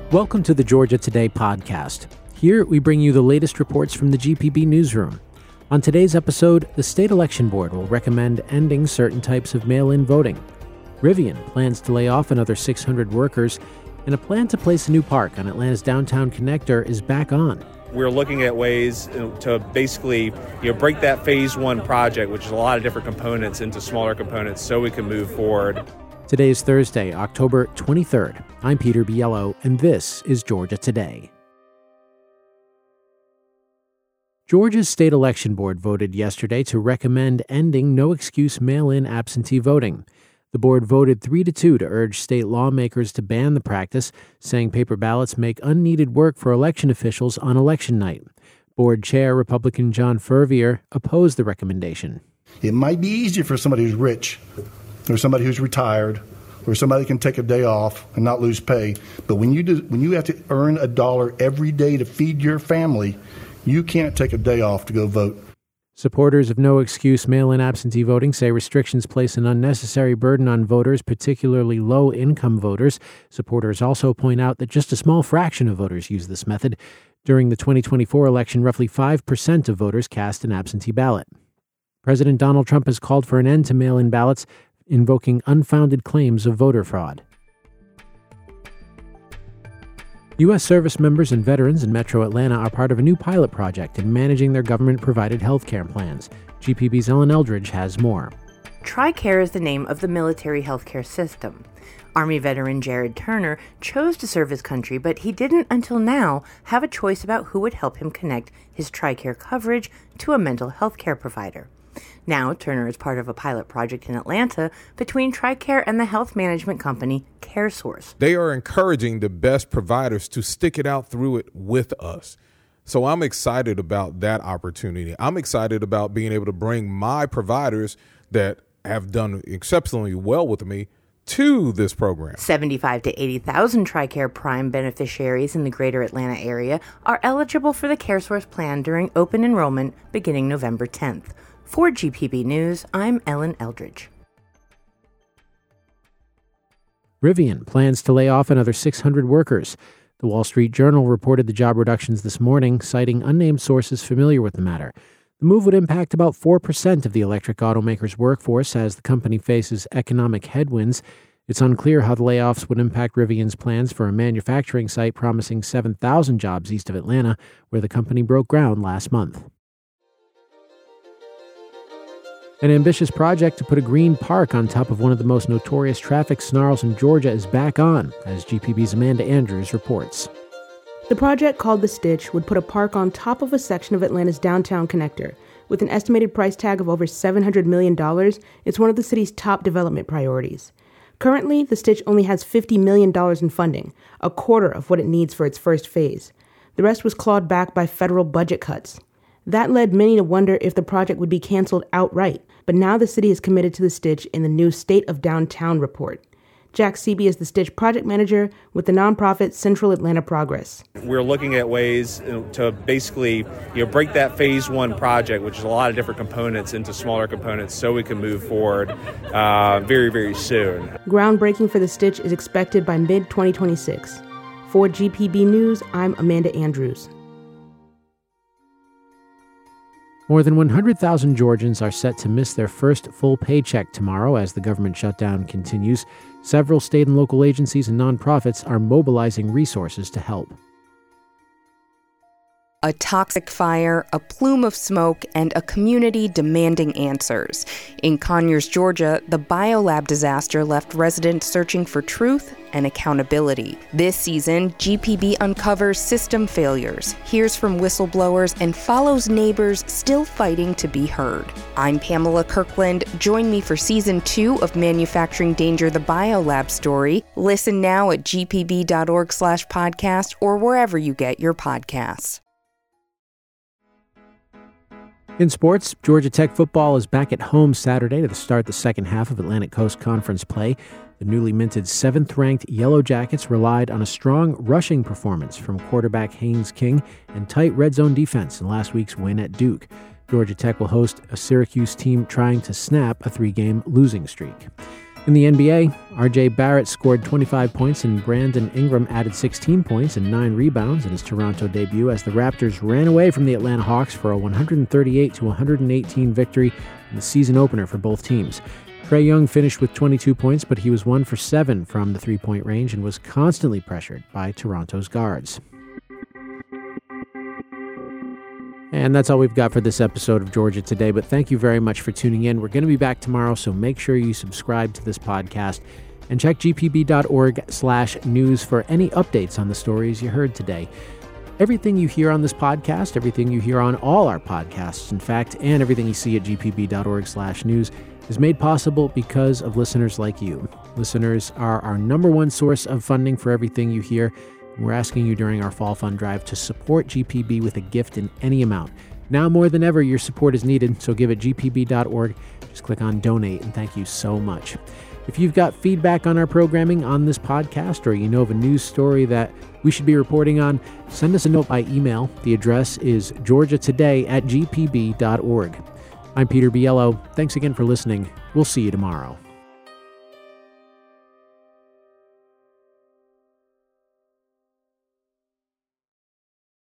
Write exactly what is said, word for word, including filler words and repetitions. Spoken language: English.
Welcome to the Georgia Today podcast. Here we bring you the latest reports from the G P B newsroom. On today's episode, the State Election Board will recommend ending certain types of mail-in voting. Rivian plans to lay off another six hundred workers, and a plan to place a new park on Atlanta's downtown connector is back on. We're looking at ways to basically, you know, break that phase one project, which is a lot of different components, into smaller components so we can move forward. Today is Thursday, October twenty-third. I'm Peter Biello, and this is Georgia Today. Georgia's State Election Board voted yesterday to recommend ending no-excuse mail-in absentee voting. The board voted three to two to urge state lawmakers to ban the practice, saying paper ballots make unneeded work for election officials on election night. Board Chair Republican John Fervier opposed the recommendation. It might be easier for somebody who's rich, or somebody who's retired, or somebody can take a day off and not lose pay. But when you do, when you have to earn a dollar every day to feed your family, you can't take a day off to go vote. Supporters of no-excuse mail-in absentee voting say restrictions place an unnecessary burden on voters, particularly low-income voters. Supporters also point out that just a small fraction of voters use this method. During the twenty twenty-four election, roughly five percent of voters cast an absentee ballot. President Donald Trump has called for an end to mail-in ballots, invoking unfounded claims of voter fraud. U S service members and veterans in Metro Atlanta are part of a new pilot project in managing their government-provided health care plans. G P B's Ellen Eldridge has more. TRICARE is the name of the military healthcare system. Army veteran Jared Turner chose to serve his country, but he didn't until now have a choice about who would help him connect his TRICARE coverage to a mental health care provider. Now, Turner is part of a pilot project in Atlanta between TRICARE and the health management company CareSource. They are encouraging the best providers to stick it out through it with us. So I'm excited about that opportunity. I'm excited about being able to bring my providers that have done exceptionally well with me to this program. seventy-five to eighty thousand TRICARE Prime beneficiaries in the greater Atlanta area are eligible for the CareSource plan during open enrollment beginning November tenth. For G P B News, I'm Ellen Eldridge. Rivian plans to lay off another six hundred workers. The Wall Street Journal reported the job reductions this morning, citing unnamed sources familiar with the matter. The move would impact about four percent of the electric automaker's workforce as the company faces economic headwinds. It's unclear how the layoffs would impact Rivian's plans for a manufacturing site promising seven thousand jobs east of Atlanta, where the company broke ground last month. An ambitious project to put a green park on top of one of the most notorious traffic snarls in Georgia is back on, as G P B's Amanda Andrews reports. The project, called The Stitch, would put a park on top of a section of Atlanta's downtown connector. With an estimated price tag of over seven hundred million dollars, it's one of the city's top development priorities. Currently, The Stitch only has fifty million dollars in funding, a quarter of what it needs for its first phase. The rest was clawed back by federal budget cuts. That led many to wonder if the project would be canceled outright, but now the city is committed to The Stitch in the new State of Downtown report. Jack Seeby is the Stitch project manager with the nonprofit Central Atlanta Progress. We're looking at ways to basically, you know, break that phase one project, which is a lot of different components, into smaller components so we can move forward uh, very, very soon. Groundbreaking for The Stitch is expected by mid twenty twenty-six. For G P B News, I'm Amanda Andrews. More than one hundred thousand Georgians are set to miss their first full paycheck tomorrow as the government shutdown continues. Several state and local agencies and nonprofits are mobilizing resources to help. A toxic fire, a plume of smoke, and a community demanding answers. In Conyers, Georgia, the biolab disaster left residents searching for truth and accountability. This season, G P B uncovers system failures, hears from whistleblowers, and follows neighbors still fighting to be heard. I'm Pamela Kirkland. Join me for season two of Manufacturing Danger, the biolab story. Listen now at g p b dot org slash podcast or wherever you get your podcasts. In sports, Georgia Tech football is back at home Saturday to start the second half of Atlantic Coast Conference play. The newly minted seventh-ranked Yellow Jackets relied on a strong rushing performance from quarterback Haynes King and tight red zone defense in last week's win at Duke. Georgia Tech will host a Syracuse team trying to snap a three-game losing streak. In the N B A, R J Barrett scored twenty-five points and Brandon Ingram added sixteen points and nine rebounds in his Toronto debut as the Raptors ran away from the Atlanta Hawks for a one thirty-eight to one eighteen victory in the season opener for both teams. Trae Young finished with twenty-two points, but he was one for seven from the three-point range and was constantly pressured by Toronto's guards. And that's all we've got for this episode of Georgia Today, but thank you very much for tuning in. We're going to be back tomorrow, so make sure you subscribe to this podcast and check g p b dot org slash news for any updates on the stories you heard today. Everything you hear on this podcast, everything you hear on all our podcasts, in fact, and everything you see at g p b dot org slash news is made possible because of listeners like you. Listeners are our number one source of funding for everything you hear. We're asking you during our Fall Fund Drive to support G P B with a gift in any amount. Now more than ever, your support is needed, so give at g p b dot org. Just click on Donate, and thank you so much. If you've got feedback on our programming on this podcast, or you know of a news story that we should be reporting on, send us a note by email. The address is georgia today at g p b dot org. I'm Peter Biello. Thanks again for listening. We'll see you tomorrow.